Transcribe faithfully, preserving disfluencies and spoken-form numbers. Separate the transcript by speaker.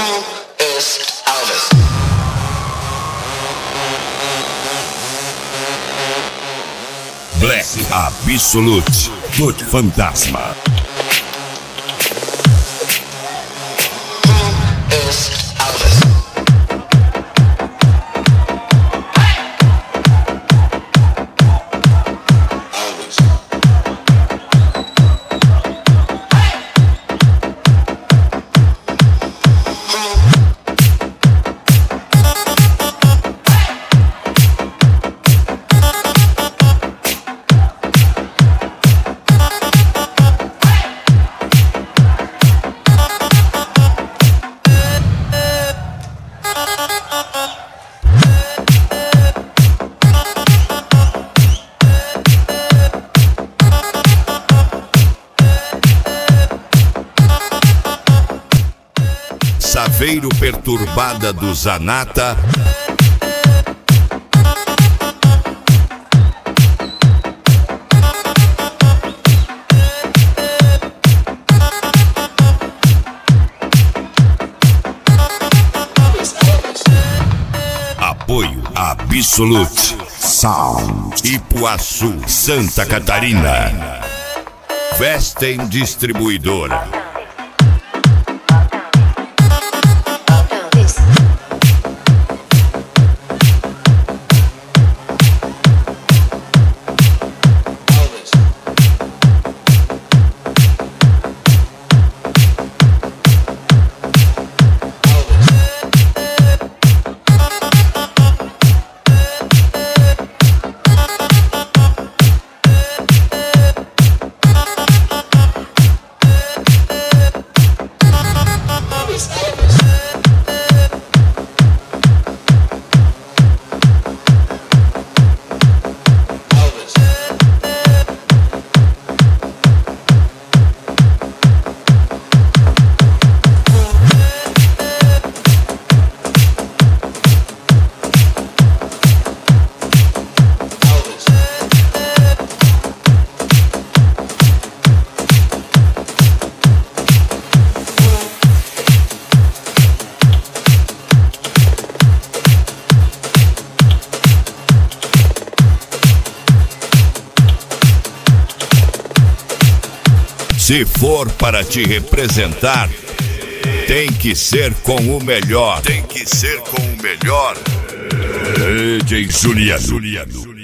Speaker 1: Black Absolute, Doute Fantasma. Saveiro Perturbada do Zanata. Apoio Absolute Sound, Ipuaçu, Santa Catarina. Vestem Distribuidora. Se for para te representar, tem que ser com o melhor. Tem que ser com o melhor. D J Juliano.